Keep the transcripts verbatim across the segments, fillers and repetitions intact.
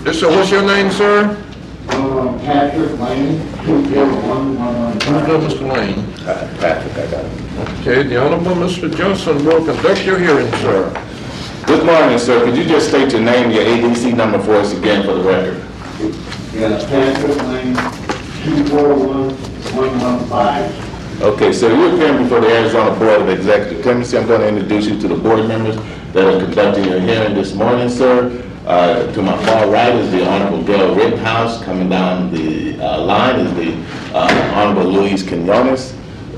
Yes, sir. What's your name, sir? Uh, Patrick Lane, two zero one one one Who's that, Mister Lane? Uh, Patrick, I got it. Okay, the Honorable Mister Johnson will conduct your hearing, sir. Good morning, sir. Could you just state your name, your A D C number for us again for the record? Yeah, Patrick Lane, two four one one one five. Okay, so you're appearing before the Arizona Board of Executive Clemency. I'm going to introduce you to the board members that are conducting your hearing this morning, sir. Uh, to my far right is the Honorable Gail Rittenhouse. Coming down the uh, line is the uh, Honorable Luis Quinones.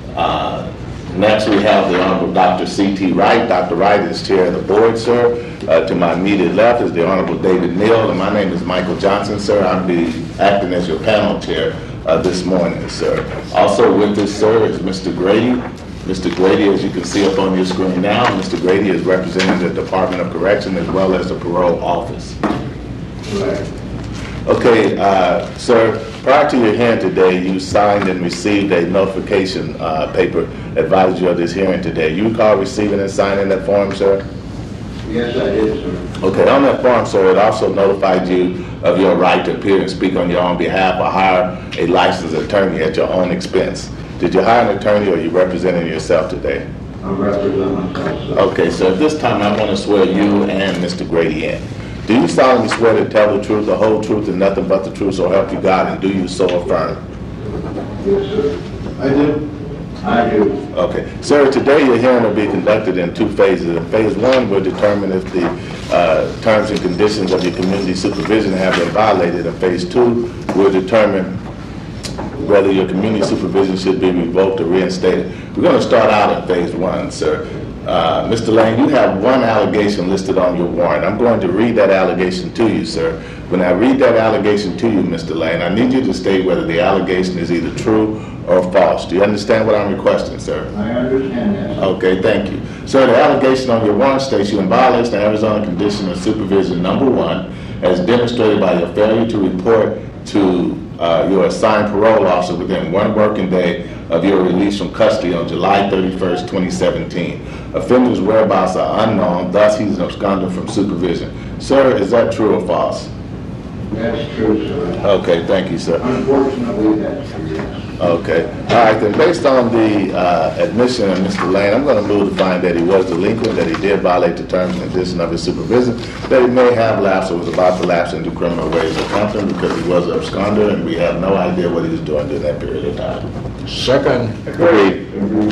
Uh, next we have the Honorable Doctor C T Wright. Doctor Wright is chair of the board, sir. Uh, to my immediate left is the Honorable David Neal, and my name is Michael Johnson, sir. I'll be acting as your panel chair uh, this morning, sir. Also with us, sir, is Mister Grady. Mister Grady, as you can see up on your screen now, Mister Grady is representing the Department of Correction as well as the parole office. Right. Okay, uh, sir, prior to your hearing today, you signed and received a notification uh, paper advising you of this hearing today. You recall receiving and signing that form, sir? Yes, I did, sir. Okay, on that form, sir, it also notified you of your right to appear and speak on your own behalf or hire a licensed attorney at your own expense. Did you hire an attorney or are you representing yourself today? I'm representing myself, sir. Okay, so at this time, I want to swear you and Mister Grady in. Do you solemnly swear to tell the truth, the whole truth, and nothing but the truth, so help you God, and do you so affirm? Yes, sir. I do. I do. Okay. Sir, today your hearing will be conducted in two phases. In phase one, we'll determine if the uh, terms and conditions of your community supervision have been violated. In phase two, we'll determine whether your community supervision should be revoked or reinstated. We're going to start out in phase one, sir. Uh, Mister Lane, you have one allegation listed on your warrant. I'm going to read that allegation to you, sir. When I read that allegation to you, Mister Lane, I need you to state whether the allegation is either true or false. Do you understand what I'm requesting, sir? I understand that, sir. Okay, thank you. Sir, the allegation on your warrant states you in violation of Arizona Condition of Supervision number one, as demonstrated by your failure to report to uh, your assigned parole officer within one working day of your release from custody on July thirty-first, twenty seventeen. Offender's whereabouts are unknown, thus he's an absconder from supervision. Sir, is that true or false? That's true, sir. Okay, thank you, sir. Unfortunately, that's true, yes. Okay. All right, then based on the uh, admission of Mister Lane, I'm going to move to find that he was delinquent, that he did violate the terms and conditions of his supervision, that he may have lapsed or was about to lapse into criminal ways of conduct because he was an absconder and we have no idea what he was doing during that period of time. Second. Agreed.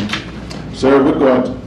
Sir, we're going to...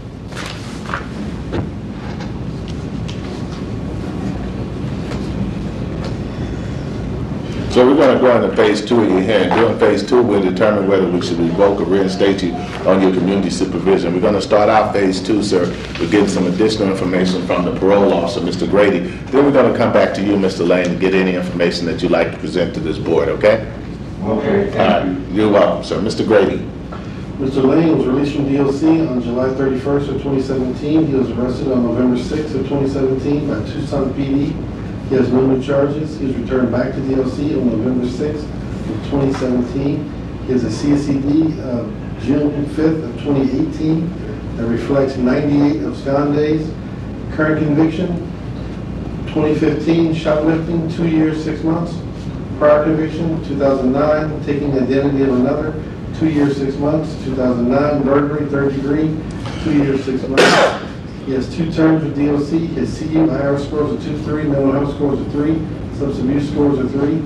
So we're going to go into phase two of your hearing. During phase two, we'll determine whether we should revoke or reinstate you on your community supervision. We're going to start out phase two, sir. We're getting some additional information from the parole officer, Mister Grady. Then we're going to come back to you, Mister Lane, and get any information that you'd like to present to this board, okay? Okay, All thank right. you. You're welcome, sir. Mister Grady. Mister Lane was released from D O C on July thirty-first of twenty seventeen. He was arrested on November sixth of twenty seventeen by Tucson P D. He has no new charges. He was returned back to D O C on November sixth of twenty seventeen. He has a C S E D of June fifth of twenty eighteen that reflects ninety-eight abscond days. Current conviction, twenty fifteen shoplifting, two years, six months. Prior conviction, two thousand nine, taking the identity of another, two years, six months. two thousand nine, burglary, third degree, two years, six months. He has two terms with D O C. His C U I R scores are two three, mental health scores are three, substance abuse scores are three.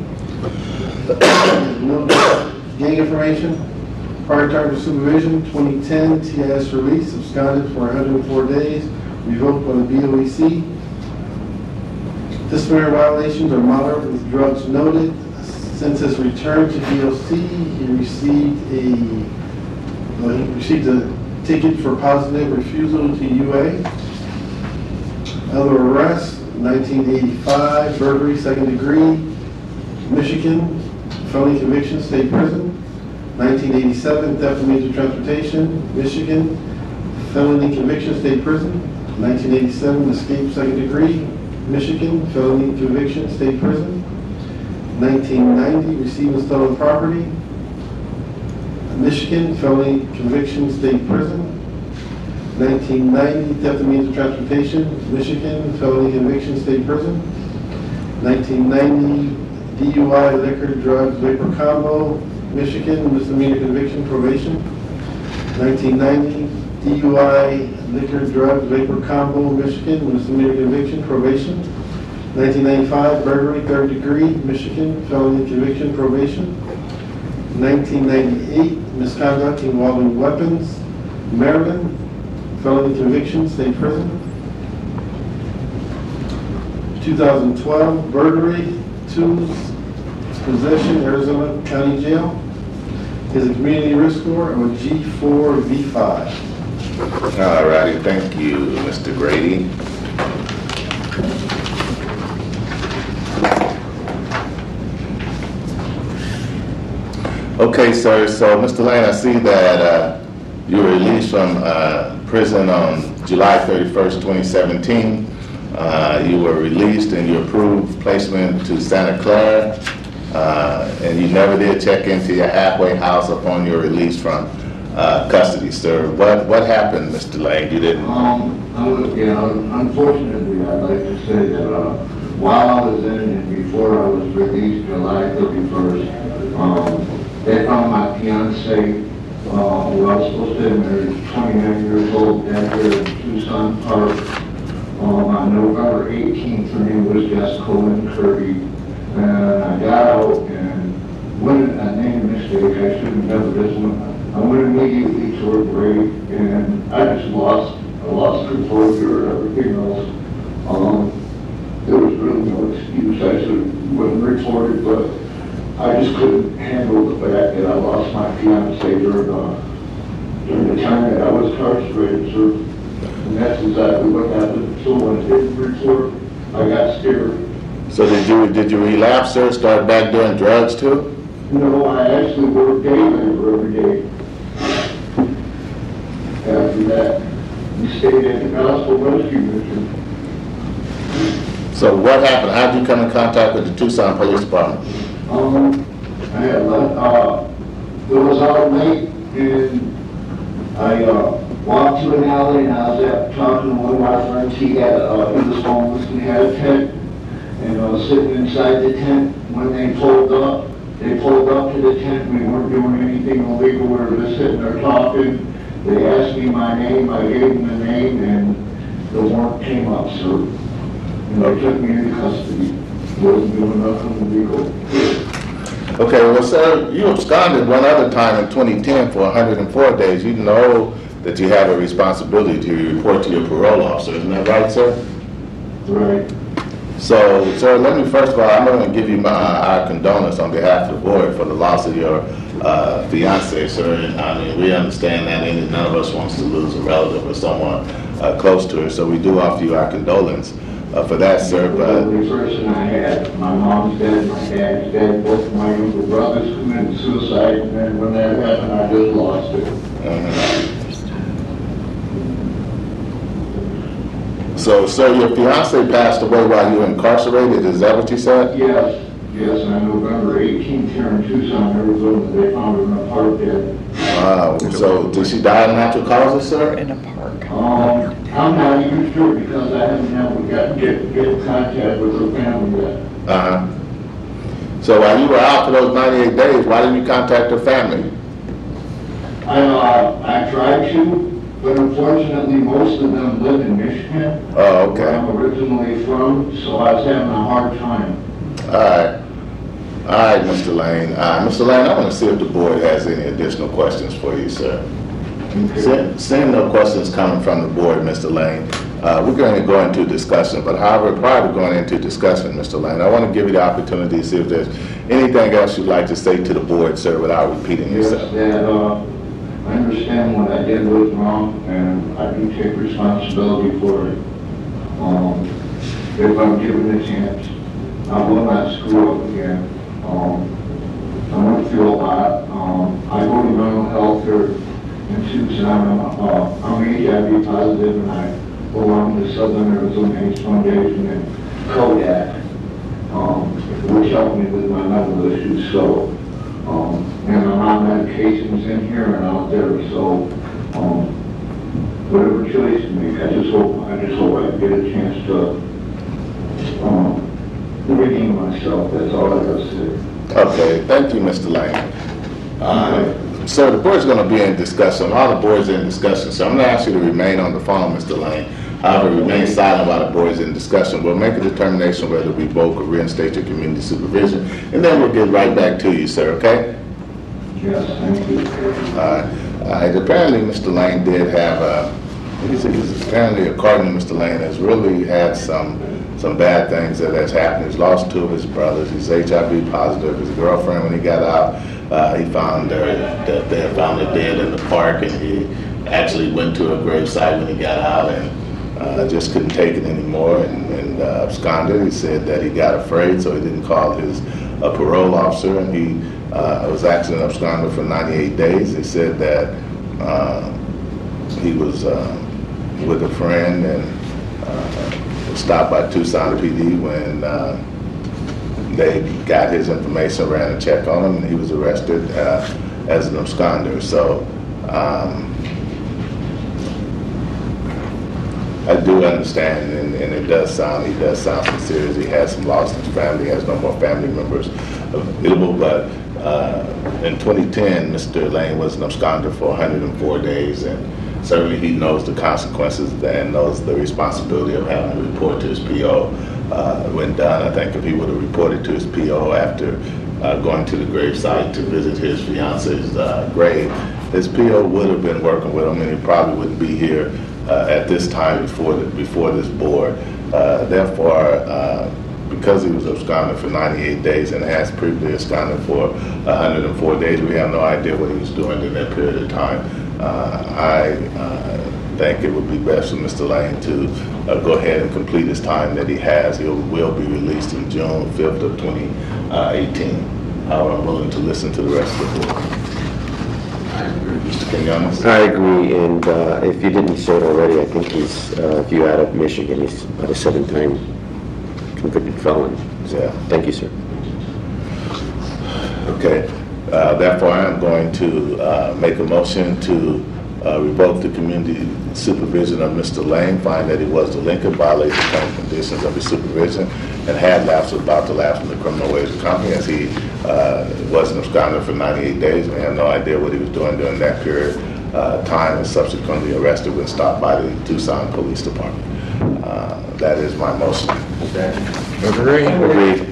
No gang information. Prior terms of supervision, twenty ten, T I S release, absconded for one hundred four days, revoked by the B O E C. Disciplinary violations are moderate with drugs noted. Since his return to D O C, he received a, well, he received a ticket for positive refusal to U A. Other arrests, nineteen eighty-five, burglary, second degree, Michigan, felony conviction, state prison. nineteen eighty-seven, theft of means of transportation, Michigan, felony conviction, state prison. nineteen eighty-seven, escape, second degree, Michigan, felony conviction, state prison. nineteen ninety, receiving stolen property, Michigan, felony conviction, state prison. nineteen ninety, theft of means of transportation, Michigan, felony conviction, state prison. nineteen ninety D U I liquor, drugs, vapor combo, Michigan, misdemeanor conviction, probation. nineteen ninety D U I liquor, drugs, vapor combo, Michigan, misdemeanor conviction, probation. nineteen ninety-five burglary, third degree, Michigan, felony conviction, probation. nineteen ninety-eight misconduct involving weapons, Maryland, felony conviction, state prison. two thousand twelve burglary, two, possession, Arizona County Jail. Is a community risk score of a G four V five. All righty, thank you, Mister Grady. Okay, sir, so Mister Lane, I see that uh, you were released from uh, prison on July thirty-first, twenty seventeen. Uh, you were released and you approved placement to Santa Clara, uh, and you never did check into your halfway house upon your release from uh, custody, sir. What what happened, Mister Lane? You didn't... Um, I was, you know, unfortunately, I'd like to say that uh, while I was in and before I was released July thirty-first, um, they found my fiance, uh, who I was supposed to have married, twenty-nine years old, down here in Tucson Park. Um, on November eighteenth, her name was Jessica Lynn Kirby. And I got out and went, I made a mistake, I should have never this one. I went immediately to her grave and I just lost, I lost composure and everything else. Um, there was really no excuse, I should have wouldn't reported, but I just couldn't handle the fact that I lost my fiance during, uh, during the time that I was incarcerated, sir. And that's exactly what happened. So when I didn't report, I got scared. So did you did you relapse, sir? Start back doing drugs too? No, I actually worked day labor every day. After that, we stayed at the Gospel Rescue Mission. So what happened? How did you come in contact with the Tucson Police Department? Um, I had left, uh, it was out late and I, uh, walked to an alley and I was at, talking to one of my friends. He had, uh, he was homeless and he had a tent. And I was sitting inside the tent. When they pulled up, they pulled up to the tent. We weren't doing anything illegal. We were just sitting there talking. They asked me my name. I gave them the name and the warrant came up, sir. And they took me into custody. Wasn't doing nothing illegal. Okay, well, sir, you absconded one other time in twenty ten for one hundred four days. You know that you have a responsibility to report to your parole officer. Isn't that right, sir? Right. So, sir, let me first of all, I'm going to give you my, our condolence on behalf of the board for the loss of your uh, fiance, sir. And I mean, we understand that, and none of us wants to lose a relative or someone uh, close to her. So we do offer you our condolence uh, for that, sir. The But only person I had, my mom's dead, my dad's dead, both of my younger brothers committed suicide, and then when that happened, I just lost it. uh So, sir, your fiance passed away while you were incarcerated. Is that what you said? Yes, yes, on November eighteenth here in Tucson, Arizona, they found her in a park dead. Wow. So, did she die of natural causes, sir? In a park. Um, I'm not even sure because I haven't never got get get in contact with her family yet. Uh huh. So, while you were out for those ninety-eight days, why didn't you contact her family? I uh, I tried to. But unfortunately, most of them live in Michigan. Oh, okay. Where I'm originally from, so I was having a hard time. All right. All right, Mister Lane. Uh, Mister Lane, I want to see if the board has any additional questions for you, sir. Okay. Se- Seeing no questions coming from the board, Mister Lane, uh, we're going to go into discussion. But however, prior to going into discussion, Mister Lane, I want to give you the opportunity to see if there's anything else you'd like to say to the board, sir, without repeating Yes, yourself. that, uh, I understand what I did was wrong, and I do take responsibility for it. Um, if I'm given a chance, I will not screw up again. Um, I went through a lot. Um, I go to mental health here in Tucson. I'm, uh, I'm H I V positive, and I belong to Southern Arizona AIDS Foundation and Kodak, um, which helped me with my mental issues. So. Um, and I'm on medications in here and out there, so um, whatever choice you make, I just hope I just hope I get a chance to um, redeem myself, that's all I gotta say. Okay, thank you, Mister Lane. Uh, Sir, the board's going to be in discussion. All the boards are in discussion, so I'm going to ask you to remain on the phone, Mister Lane. However, remain silent while the board is in discussion. We'll make a determination whether to revoke or reinstate your community supervision, and then we'll get right back to you, sir, okay? Yes, thank you. Uh, uh, apparently, Mister Lane did have, uh, he's, he's apparently, according to Mister Lane, has really had some some bad things that has happened. He's lost two of his brothers. He's H I V positive. His girlfriend, when he got out, uh, he found her, that they had found her dead in the park, and he actually went to a gravesite when he got out and uh, just couldn't take it anymore and, and uh, absconded. He said that he got afraid, so he didn't call his uh, parole officer, and he uh, was actually an absconder for ninety-eight days. He said that uh, he was uh, with a friend and uh, stopped by Tucson P D when uh, they got his information, ran a check on him, and he was arrested uh, as an absconder. So um, I do understand, and, and it does sound, he does sound sincere. He has some loss in his family, he has no more family members available, but uh, in twenty ten, Mister Lane was an absconder for one hundred four days, and certainly he knows the consequences and knows the responsibility of having to report to his P O uh, when done. I think if he would have reported to his P O after uh, going to the gravesite to visit his fiance's uh, grave, his P O would have been working with him, and he probably wouldn't be here uh, at this time before the, before this board. Uh, therefore, uh, because he was absconded for ninety-eight days and has previously absconded for one hundred four days, we have no idea what he was doing in that period of time. Uh, I uh, think it would be best for Mister Lane to uh, go ahead and complete his time that he has. He will be released on June fifth of twenty eighteen. However, I'm willing to listen to the rest of the board. Mister Quinones? I agree, and uh, if you didn't say it already, I think he's, uh, if you add up Michigan, he's about a seven-time convicted felon. So, Yeah. thank you, sir. Okay. Uh, therefore, I am going to uh, make a motion to uh, revoke the community supervision of Mister Lane, find that he was delinquent, violated the terms and conditions of his supervision, and had lapsed or about to lapse from the criminal ways of the company, as he uh, wasn't absconded for ninety-eight days. We have no idea what he was doing during that period uh, time, and subsequently arrested when stopped by the Tucson Police Department. Uh, that is my motion. Okay. Agree? Agreed.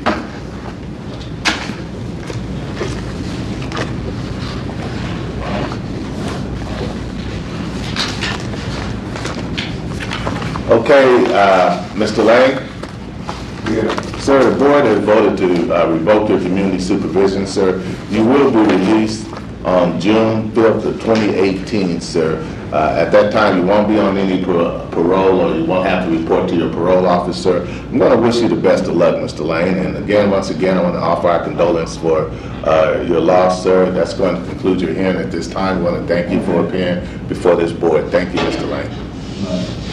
Okay, uh, Mister Lane? Yeah. Sir, the board has voted to uh, revoke your community supervision, sir. You will be released on June fifth of twenty eighteen, sir. Uh, at that time, you won't be on any par- parole, or you won't have to report to your parole officer. I'm going to wish you the best of luck, Mister Lane. And again, once again, I want to offer our condolences for uh, your loss, sir. That's going to conclude your hearing at this time. I want to thank you for appearing before this board. Thank you, Mister Lane. Right.